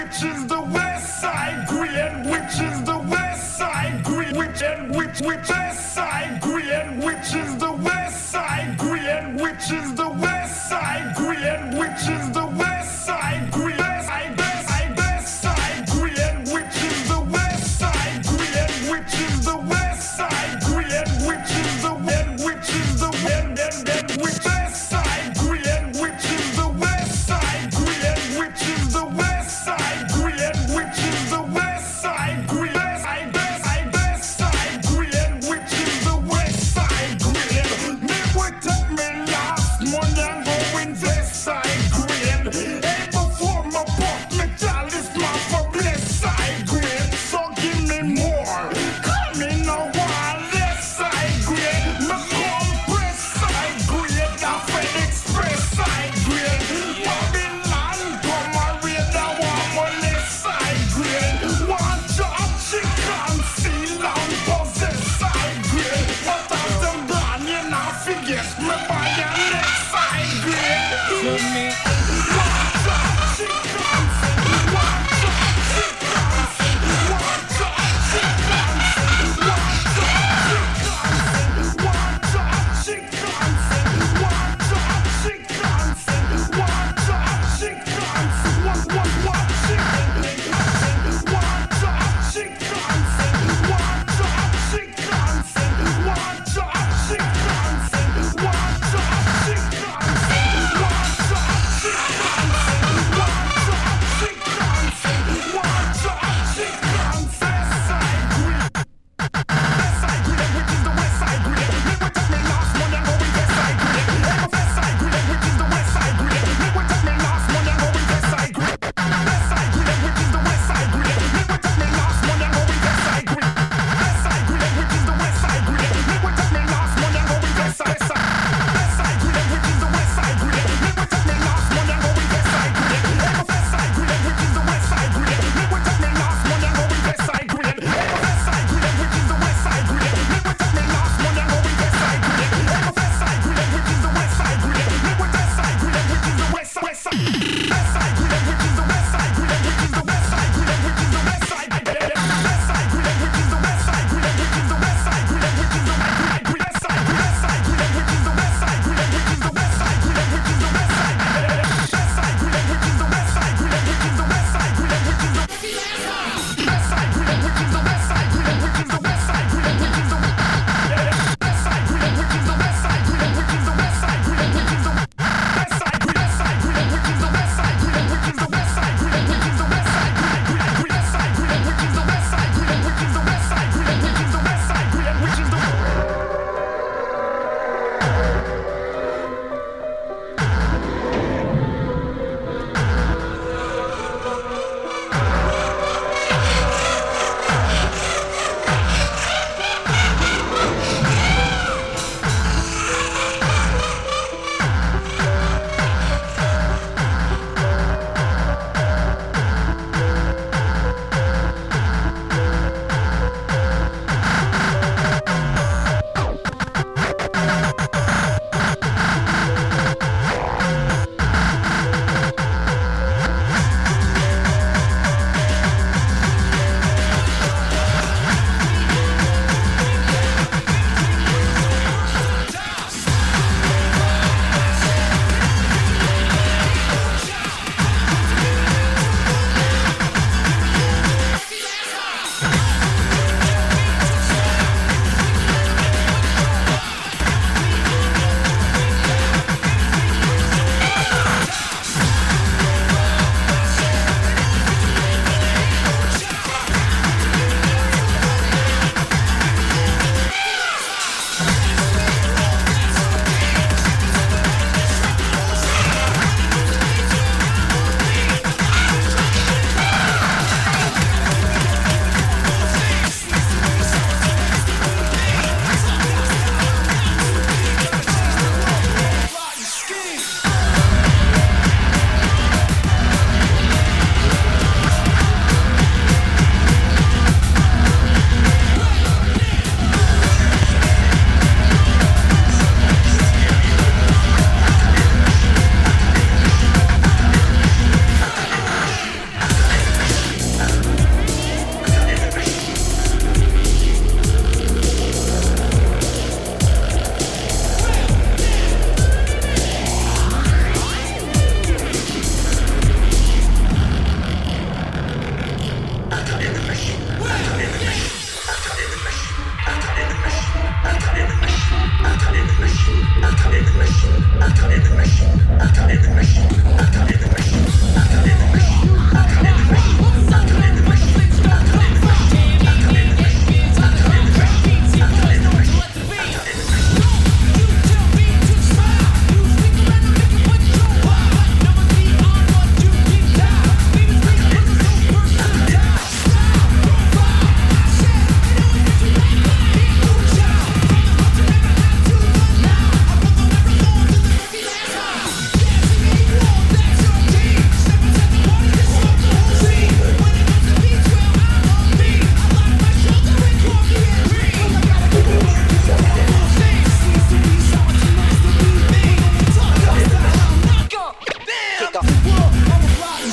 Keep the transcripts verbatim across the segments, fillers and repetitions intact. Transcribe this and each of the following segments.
which is the west side Green, which is the west side Green, which and which which west side Green, which is the west side Green, which is the west side Green, which is the west side Green, side west side west side Green, which is the west side Green, which is the west side Green, which is the wind, which is the wind, and then which west side Green, which is the west side Green, which is the west side Green, which is the west side Green, side west side west side Green, which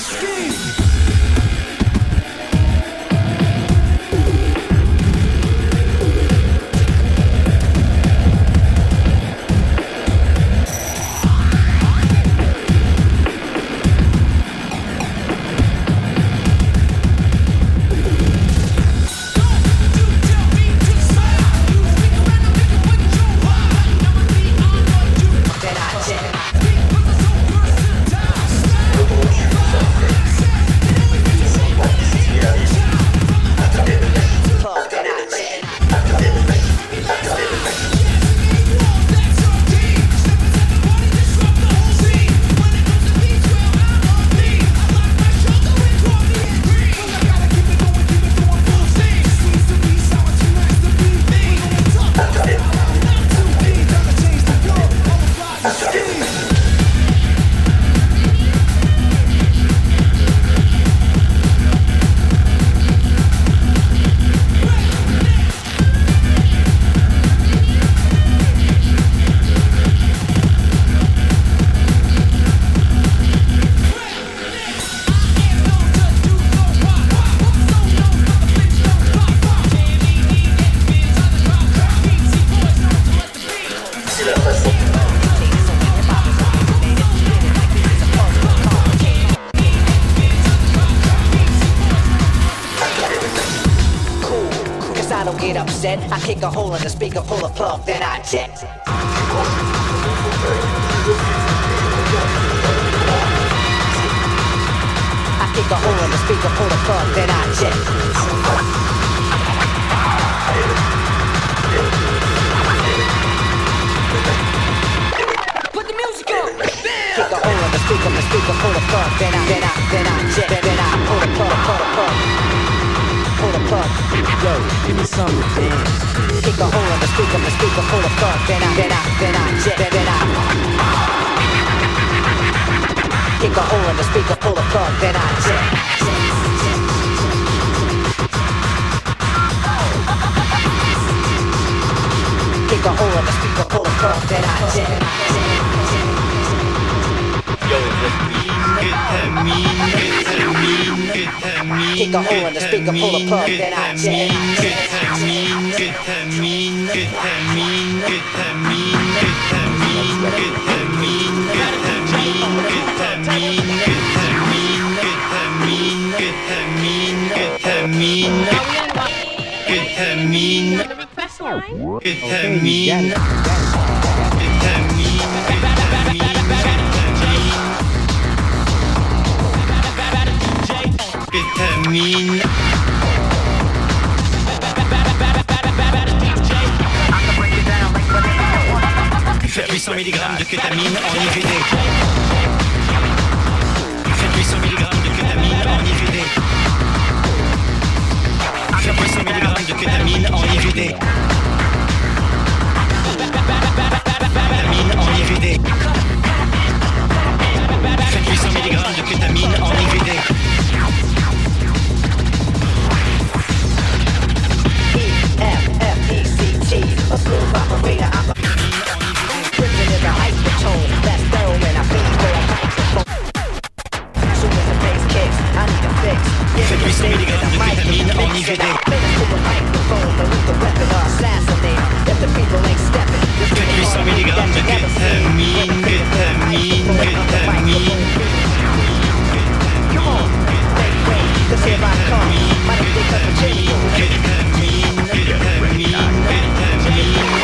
I kick a hole in the speaker, pull a plug, then I jet. I kick a hole in the speaker, pull a plug, then I jet. Put the music on. Kick a hole in the speaker, the speaker, pull a plug, then I, then I, then I jet, then I pull a plug, pull a plug. Pull the plug, yo, give me some dance. Kick a hole in the speaker, the speaker, pull the plug, then I, then I, then I, jet, then I. Kick a hole in the speaker, pull the plug, then I jet. Kick a hole in the speaker, pull the plug, then I jet. Yo, ketamine, ketamine, ketamine. Kick a hole in the speaker, pull the plug, then I jet. Ketamine, ketamine, ketamine, ketamine, ketamine, ketamine, ketamine, ketamine, ketamine, ketamine, ketamine, ketamine, ketamine, ketamine, ketamine. Faites huit cents milligrammes de kétamine en I V D. Faites huit cents milligrammes de kétamine en I V D. Faites huit cents milligrammes de kétamine en I V D. Kétamine en I V D. Faites huit cents milligrammes de kétamine en I V D. A smooth operator, I'm a Prison is a hypertone, that's thorough when I beat for a microphone. Soon as the bass kicks, I need a fix. Faites huit cents milligrammes de kétamine en I V D. Faites huit cents milligrammes de kétamine, kétamine, kétamine. Come on, make way, 'cause here I come. Might have picked up a change. Ketamine, ketamine, ketamine.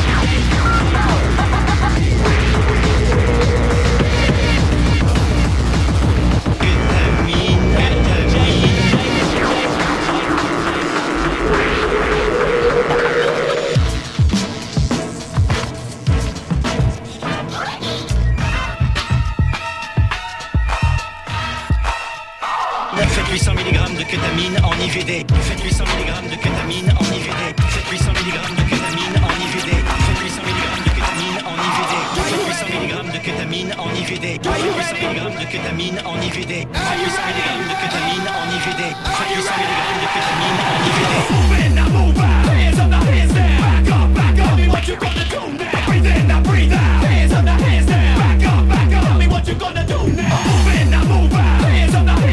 Faites huit cents milligrammes de kétamine en I V D. Faites huit cents milligrammes de kétamine en I V D. Faites huit cents milligrammes de kétamine en I V D. Faites huit cents milligrammes de kétamine en I V D. Faites huit cents milligrammes de kétamine en I V D. Faites huit cents milligrammes de kétamine en I V D. Faites huit cents milligrammes de kétamine en I V D. Faites huit cents milligrammes de kétamine en I V D. Move in, now move out. Hands on the hands down. Back up, back up. Tell me what you gonna do now. Breathe in, now breathe out. Hands on the hands down. Back up, back up. Tell me what you gonna do now. Move in, now move out. Hands on the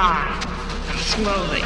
die slowly.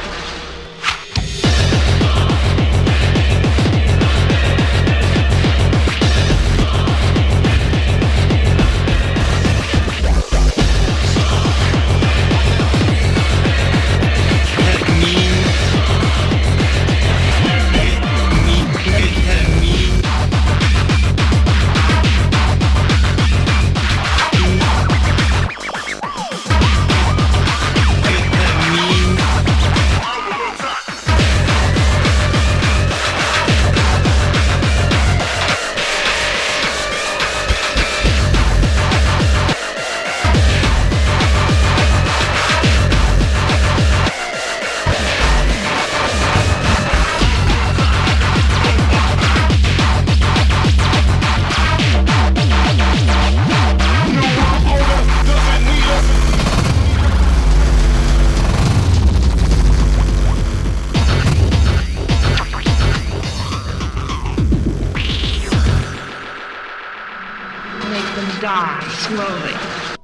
Die slowly.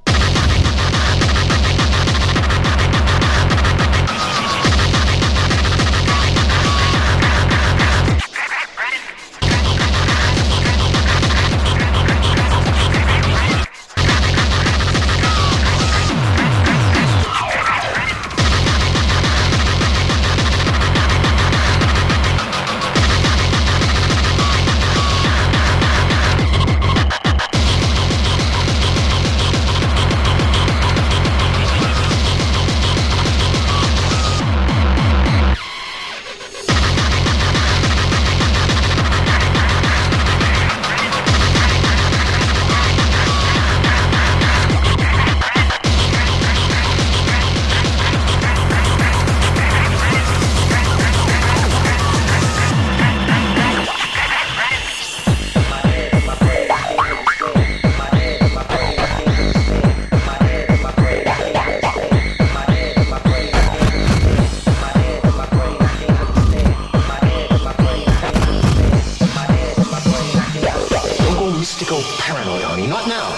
Paranoid, honey, not now.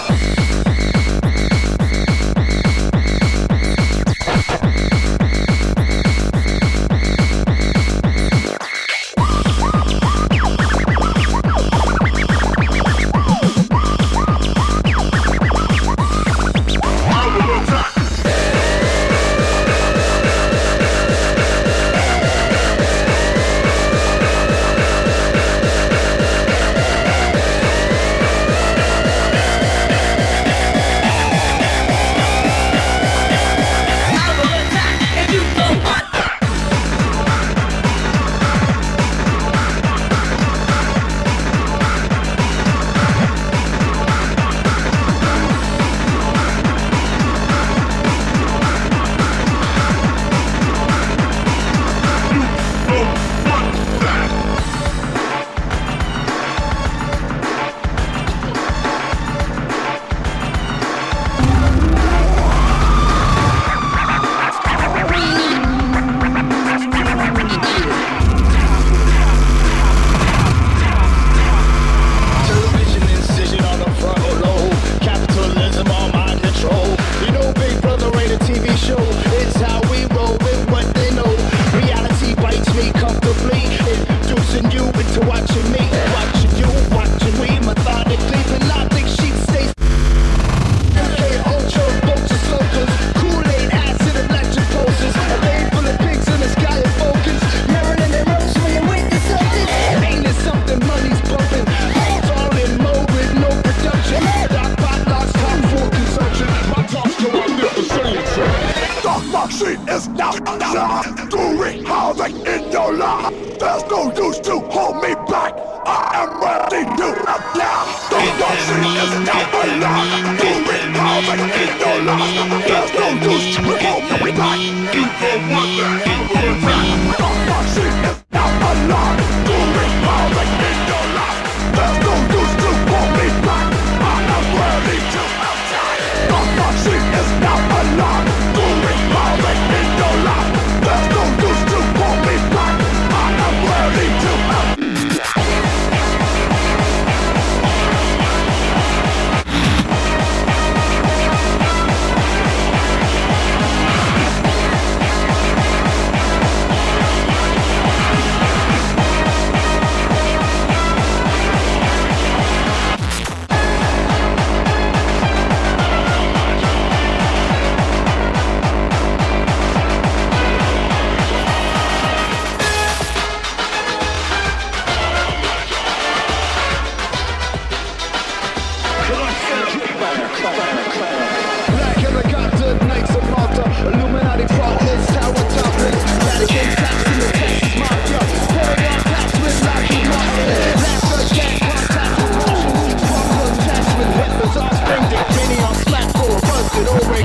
Black helicopter, Knights of Malta, Illuminati partners, tower toppers, Vatican taps in the Texas Mafia, pulling on taps with Lockheed Martin, NASA can't contact with Russians, sparkle chats with Hitler's offspring, Dick Cheney on slack for a busted O-ring.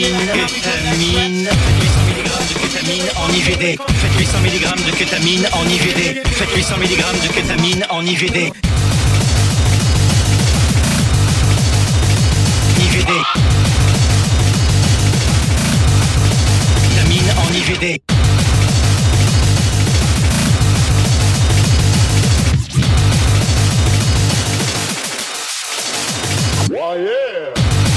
Kétamine, faites huit cents milligrammes de kétamine en I V D. Faites huit cents milligrammes de kétamine en I V D. I V D. Kétamine en I V D. Oh yeah!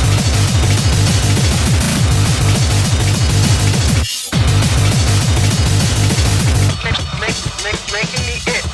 Making me it.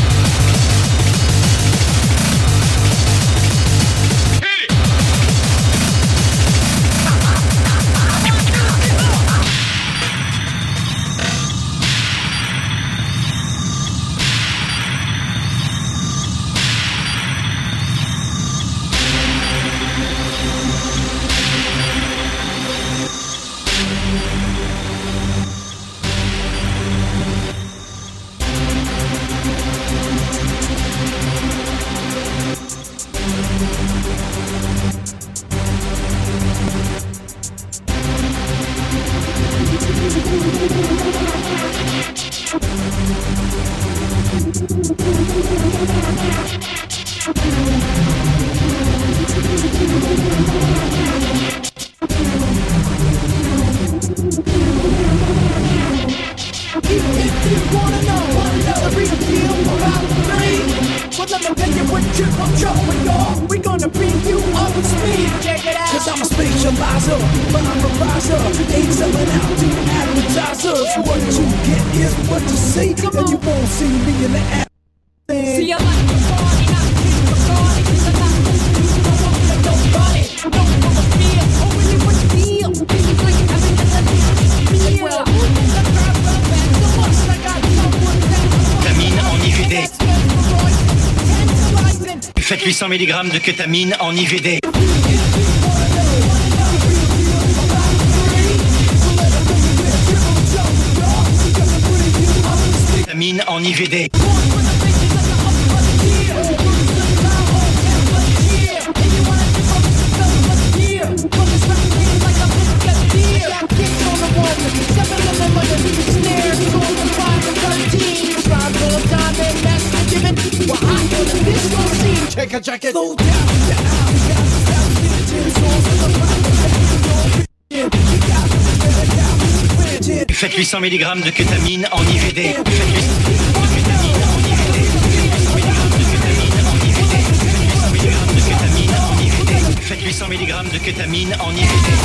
Faites huit cents milligrammes de kétamine en I V D. Kétamine en I V D. Check it, check it. Faites huit cents milligrammes de kétamine en I V D. Faites huit cents milligrammes de kétamine en I V D.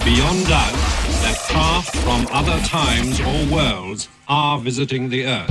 beyond doubt that craft from other times or worlds are visiting the Earth.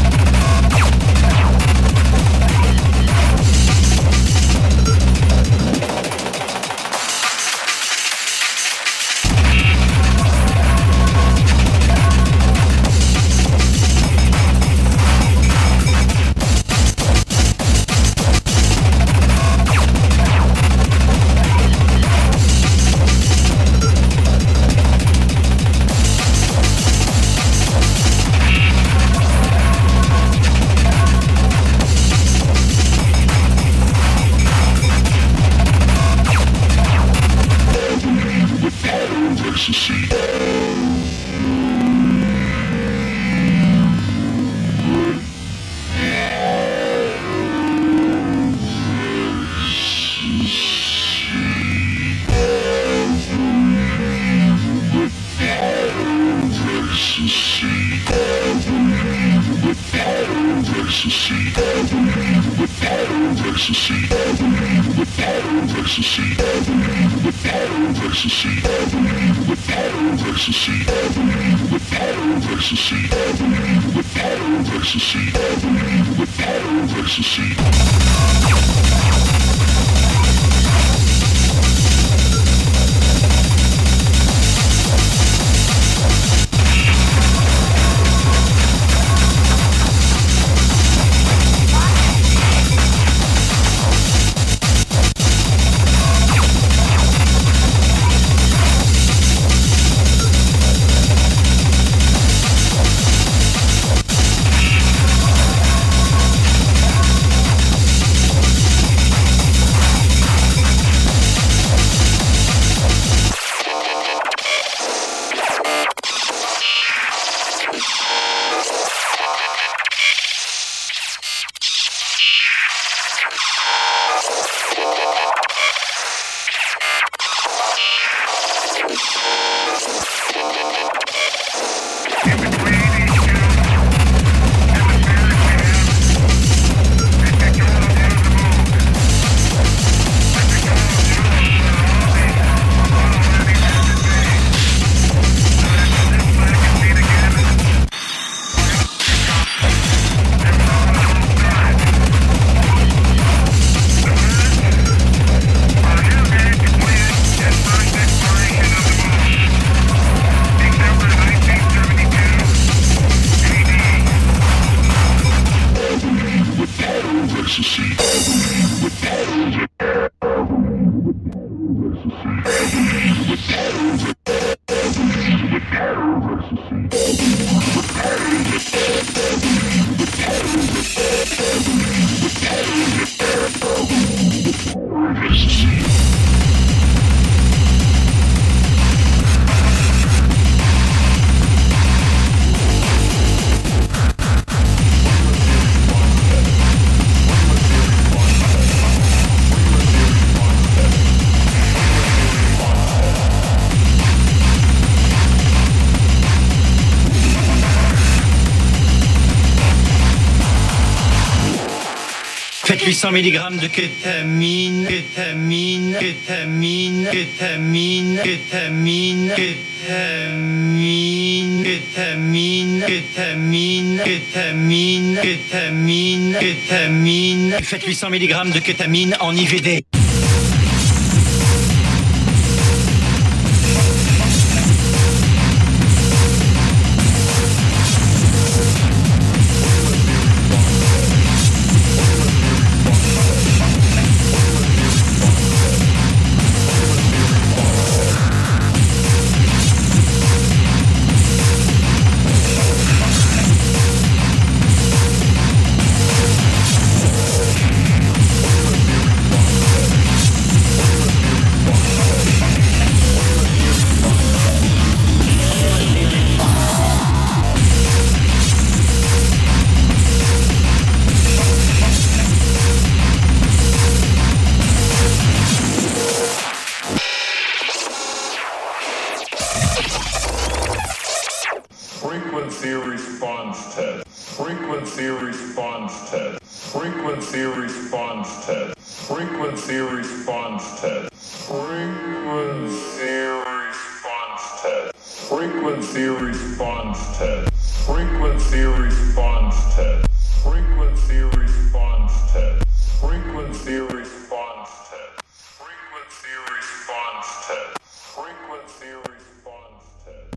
huit cents milligrammes de kétamine, kétamine, kétamine, kétamine, kétamine, kétamine, kétamine, kétamine, kétamine, kétamine, kétamine. Faites huit cents milligrammes de kétamine en I V D. Frequency response test. Frequency response test. Frequency response test. Frequency response test. Frequency response Frequency response test. Frequency response test. Frequency response test. Frequency response test. Frequency response test. Frequency response test.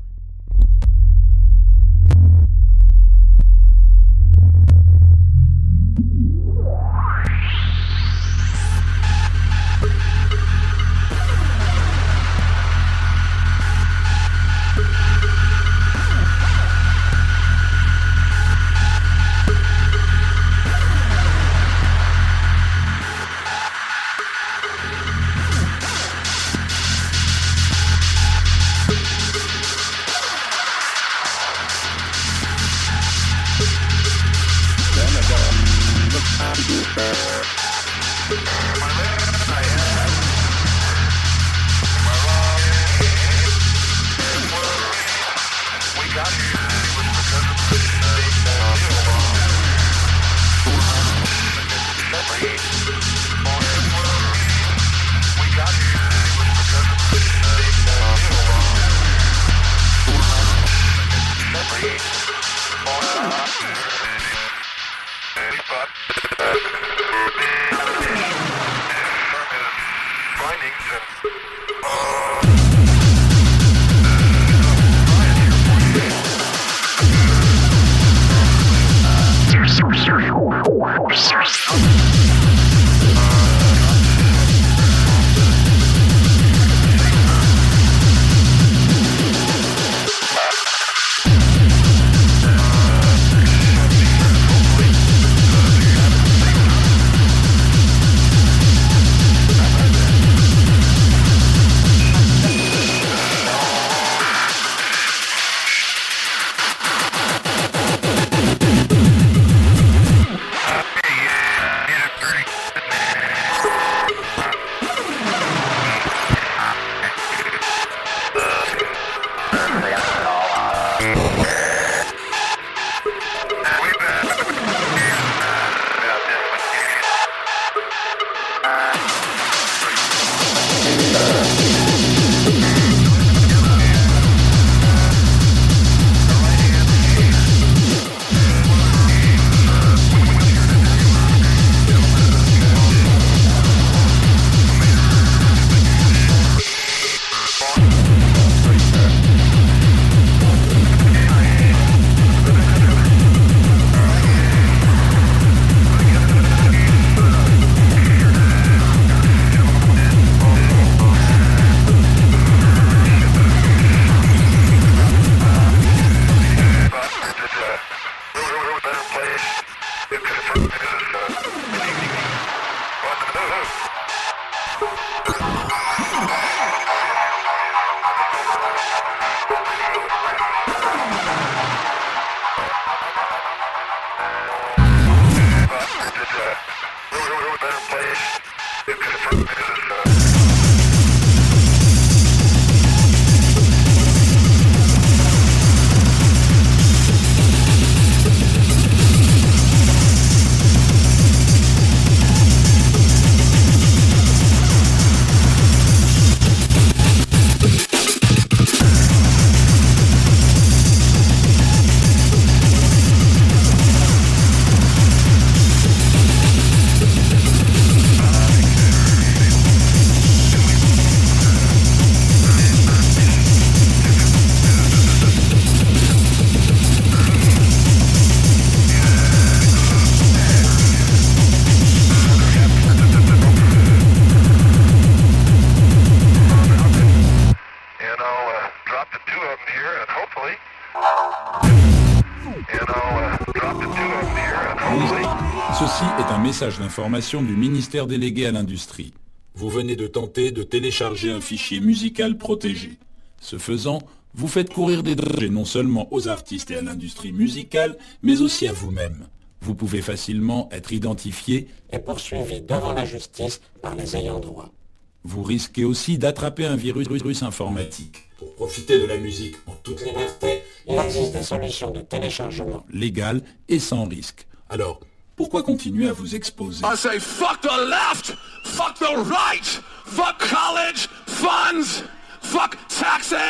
Ceci est un message d'information du ministère délégué à l'industrie. Vous venez de tenter de télécharger un fichier musical protégé. Ce faisant, vous faites courir des dangers non seulement aux artistes et à l'industrie musicale, mais aussi à vous-même. Vous pouvez facilement être identifié et poursuivi devant la justice par les ayants droit. Vous risquez aussi d'attraper un virus informatique. Pour profiter de la musique en toute liberté, il existe des solutions de téléchargement légales et sans risque. Alors, pourquoi continuer à vous exposer? I say fuck the left, fuck the right, fuck college, funds, fuck taxes,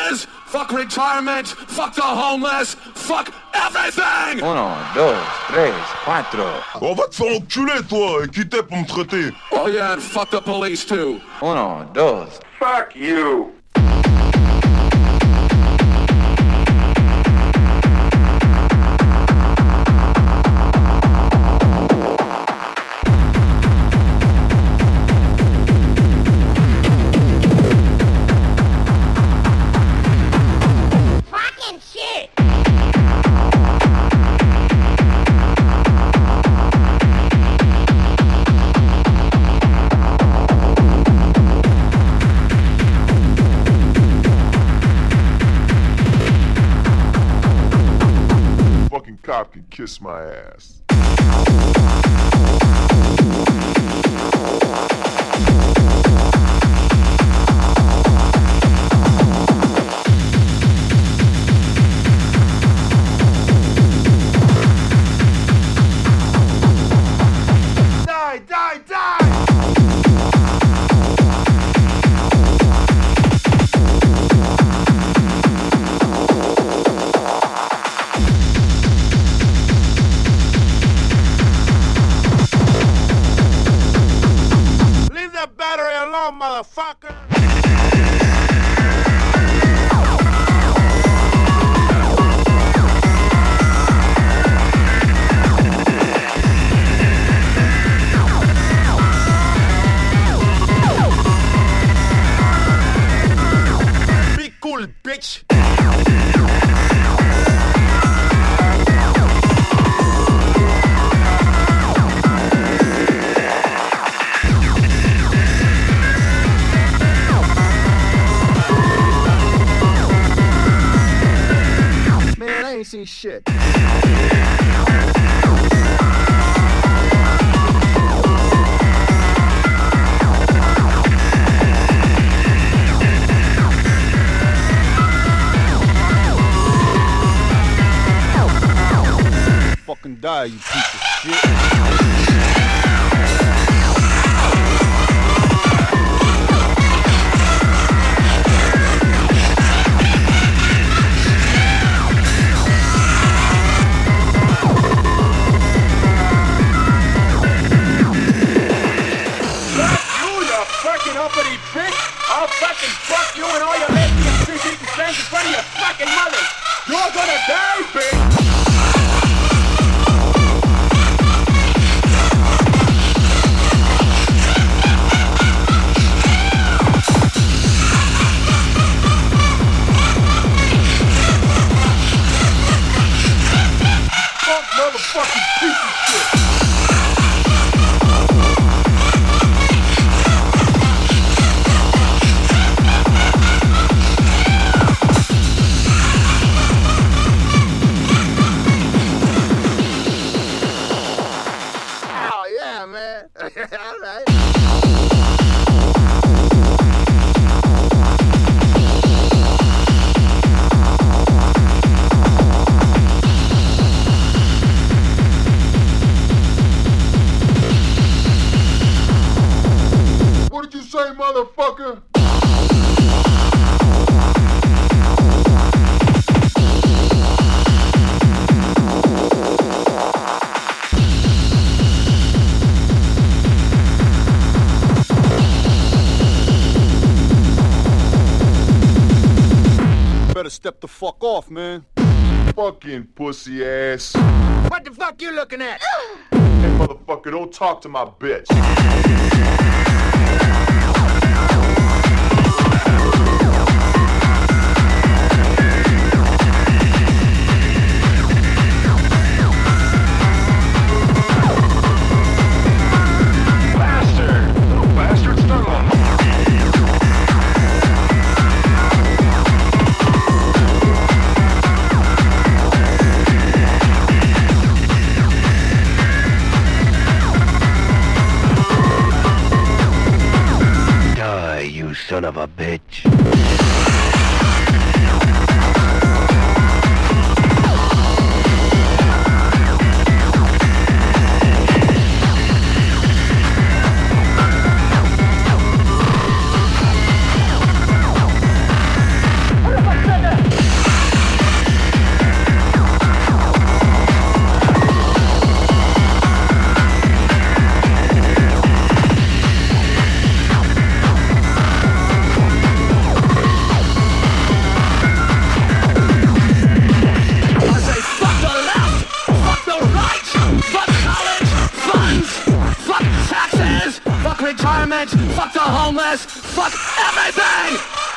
fuck retirement, fuck the homeless, fuck everything! Uno, dos, tres, cuatro. On va te faire enculer, toi, et qui t'es pour me traiter? Oh yeah, and fuck the police too. Uno, dos. Fuck you! Cop can kiss my ass. Die, die, die! Motherfucker! Be cool, bitch! See shit. Fucking die, you piece of shit. Uppity bitch! I'll fucking fuck you and all your lesbian fish-eating friends in front of your fucking mother! You're gonna die, bitch! Fuck motherfucking piece of shit! Motherfucker! Better step the fuck off, man. Fucking pussy ass. What the fuck you looking at? Hey, motherfucker, don't talk to my bitch. Son of a bitch. What the fuck said that? unemployment, fuck the homeless, fuck everything!